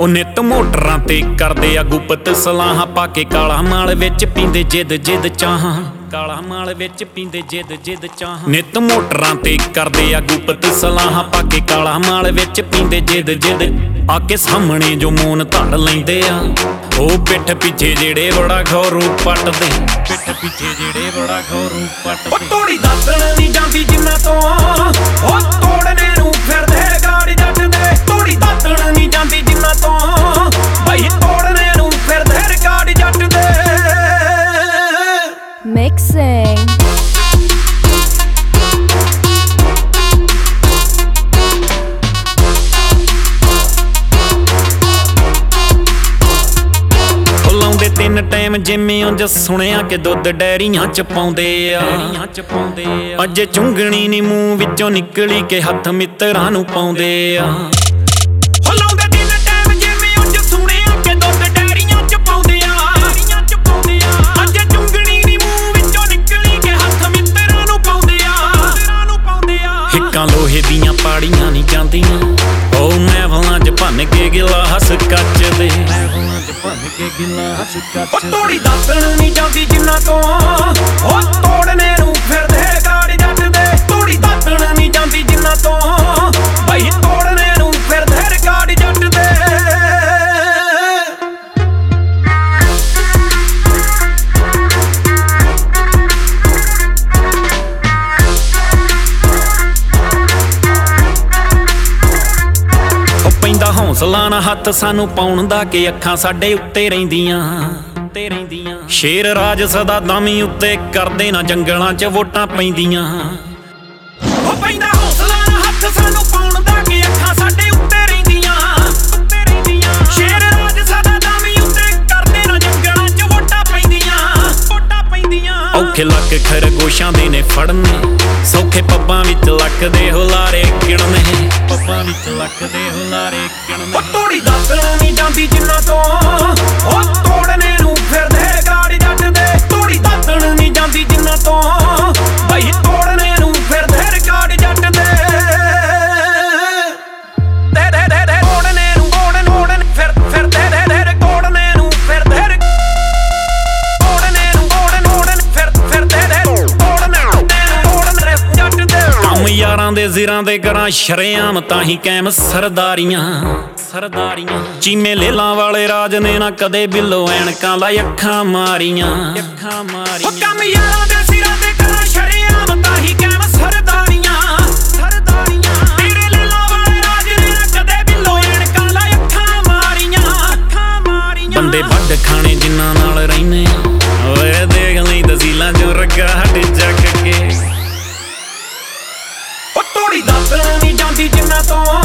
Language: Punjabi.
ਉਹ ਨਿੱਤ ਮੋਟਰਾਂ ਤੇ ਕਰਦੇ ਆ ਗੁਪਤ ਸਲਾਹਾਂ ਪਾ ਕੇ ਕਾਲਾ ਮਾਲ ਵਿੱਚ ਪੀਂਦੇ ਜਿੱਦ ਚਾਹਾਂ ਕਾਲਾ ਮਾਲ ਵਿੱਚ ਪੀਂਦੇ ਜਿੱਦ ਚਾਹਾਂ ਨਿੱਤ ਮੋਟਰਾਂ ਤੇ ਕਰਦੇ ਆ ਗੁਪਤ ਸਲਾਹਾਂ ਪਾ ਕੇ ਕਾਲਾ ਮਾਲ ਵਿੱਚ ਪੀਂਦੇ ਜਿੱਦ ਆ ਕੇ ਸਾਹਮਣੇ ਜੋ ਮੂਨ ਧਰ ਲੈਂਦੇ ਆ ਉਹ ਪਿੱਠ ਪਿੱਛੇ ਜਿਹੜੇ ਬੜਾ ਖੌਰੂ ਪੱਟਦੇ ਪਿੱਠ ਪਿੱਛੇ ਜਿਹੜੇ ਬੜਾ ਖੌਰੂ ਪੱਟਦੇ ਉਹ ਤੋੜੀ ਦਾਤਣ ਨਹੀਂ ਜਾਂਦੀ ਜਿੰਨਾ ਤੋਂ ਉਹ ਤੋੜਨੇ ਨੂੰ ਫਿਰਦੇ ਗਾੜੀ ਜੱਟ ਦੇ ਤੋੜੀ ਦਾਤਣ ਨਹੀਂ ਜਾਂਦੀ ਜਿੰਨਾ ਤੋਂ ਬਈ ਤੋੜਨੇ ਨੂੰ ਫਿਰਦੇ ਗਾੜੀ ਜੱਟ ਦੇ Mixing. ਲਾਉਂਦੇ 3 ਟਾਈਮ ਜਿਵੇਂ ਉਂਝ ਸੁਣਿਆ ਕਿ ਦੁੱਧ ਡੈਰੀਆਂ ਚ ਪਾਉਂਦੇ ਆ ਅੱਜ ਚੁੰਗਣੀ ਨੀ ਮੂੰਹ ਵਿੱਚੋਂ ਨਿਕਲੀ ਕਿ ਹੱਥ ਮਿੱਤਰਾਂ ਨੂੰ ਪਾਉਂਦੇ ਆ ਲਾਉਂਦੇ 3 ਟਾਈਮ ਜਿਵੇਂ ਉਂਝ ਸੁਣਿਆ ਕਿ ਦੁੱਧ ਡੈਰੀਆਂ ਚ ਪਾਉਂਦੇ ਆ ਅੱਜ ਚੁੰਗਣੀ ਨੀ ਮੂੰਹ ਵਿੱਚੋਂ ਨਿਕਲੀ ਕਿ ਹੱਥ ਮਿੱਤਰਾਂ ਨੂੰ ਪਾਉਂਦੇ ਆ ਹਿੱਕਾਂ ਲੋਹੇ ਦੀਆਂ ਪਾੜੀਆਂ ਨਹੀਂ ਜਾਂਦੀਆਂ ਉਹ ਮਹਿਫਲਾਂ ਚ ਭੰਨ ਕੇ ਗਿਲਾਸ ਕੱਚ ਦੇ ਉਹ ਤੋੜੀ ਦਾਤਣ ਨਹੀਂ ਜਾਂਦੀ ਜਿੰਨਾ ਤੋਂ ਉਹ ਤੋੜਨੇ ਨੂੰ ਫਿਰਦੇ ਗਾੜੀ ਜੱਟ ਦੇ ਤੋੜੀ ਦਾਤਣ ਨਹੀਂ ਜਾਂਦੀ ਜਿੰਨਾ ਤੋਂ ਬਈ ਤੋੜਨੇ ਨੂੰ ਫਿਰਦੇ ਗਾੜੀ ਜੱਟ ਦੇ ਪੈਂਦਾ ਹੌਸਲਾ ਨਾ ਹੱਥ ਸਾਨੂੰ ਪਾਉਣ ਦਾ ਕਿ ਅੱਖਾਂ ਸਾਡੇ ਉੱਤੇ ਰਹਿੰਦੀਆਂ ਸ਼ੇਰ ਰਾਜ ਸਦਾ ਦਾਮੀ ਉੱਤੇ ਕਰਦੇ ਨਾ ਜੰਗਲਾਂ 'ਚ ਵੋਟਾਂ ਪੈਂਦੀਆਂ ਉਹ ਪੈਂਦਾ ਹੌਸਲਾ ਨਾ ਹੱਥ ਸਾਨੂੰ ਪਾਉਣ ਦਾ ਕਿ ਅੱਖਾਂ ਸਾਡੇ ਉੱਤੇ ਰਹਿੰਦੀਆਂ ਸ਼ੇਰ ਰਾਜ ਸਦਾ ਦਾਮੀ ਉੱਤੇ ਕਰਦੇ ਨਾ ਜੰਗਲਾਂ 'ਚ ਵੋਟਾਂ ਪੈਂਦੀਆਂ ਔਖੇ ਲੱਕ ਖਰਗੋਸ਼ਾਂ ਦੇ ਨੇ ਫੜਨੇ ਸੌਖੇ ਪੱਬਾਂ ਵਿੱਚ ਲੱਕਦੇ ਹੁਲਾਰੇ ਗਿਣਨੇ ਉਹ ਤੋੜੀ ਦਾਤਣ ਨਹੀਂ ਜਾਂਦੀ ਜਿੰਨਾ ਤੋਂ ਉਹ ਤੋੜਨੇ ਨੂੰ ਫਿਰਦੇ ਗਾੜੀ ਜੱਟ ਦੇ ਤੋੜੀ ਦਾਤਣ ਨਹੀਂ ਜਾਂਦੀ ਜਿੰਨਾ ਤੋਂ ਬਈ ਤੋੜਨੇ ਨੂੰ ਫਿਰਦੇ ਗਾੜੀ ਜੱਟ ਦੇ ਤੋੜਨੇ ਨੂੰ ਫਿਰਦੇ ਤੋੜਨੇ ਨੂੰ ਫਿਰਦੇ ਕੰਮ ਯਾਰਾਂ ਦੇ ਜ਼ਿਰਾਂ ਦੇ ਕਰਾਂ ਸ਼ਰੇਆਮ ਤਾਂ ਹੀ ਕੈਮ ਸਰਦਾਰੀਆਂ ਚੀਮੇ ਲੇਲਾਂ ਵਾਲੇ ਰਾਜ ਨੇ ਨਾ ਕਦੇ ਬਿੱਲੋ ਐਨਕਾਂ ਲਾਈ ਅੱਖਾਂ ਮਾਰੀਆਂ ਉਹ ਕੰਮ ਯਾਰਾਂ ਦੇ ਸਿਰਾਂ ਤੇ ਕਰਾਂ ਸ਼ਰੇਆਮ ਤਾਂ ਹੀ ਕੈਮ ਸਰਦਾਰੀਆਂ ਤੇਰੇ ਲੇਲਾਂ ਵਾਲੇ ਰਾਜ ਨੇ ਨਾ ਕਦੇ ਬਿੱਲੋ ਐਨਕਾਂ ਲਾਈ ਅੱਖਾਂ ਮਾਰੀਆਂ ਬੰਦੇ ਵੱਢ ਖਾਣੇ ਜਿਨ੍ਹਾਂ ਨਾਲ ਰਹਿੰਦੇ ਓਏ ਦੇਖ ਲਈ ਤਸੀਲਾਂ ਚੋਂ ਰੱਗਾ ਹੱਟ ਜੱਗ ਕੇ ਤੋੜੀ ਦਾਤਣ ਨਹੀਂ ਜਾਂਦੀ ਜਿੰਨਾ ਤੋਂ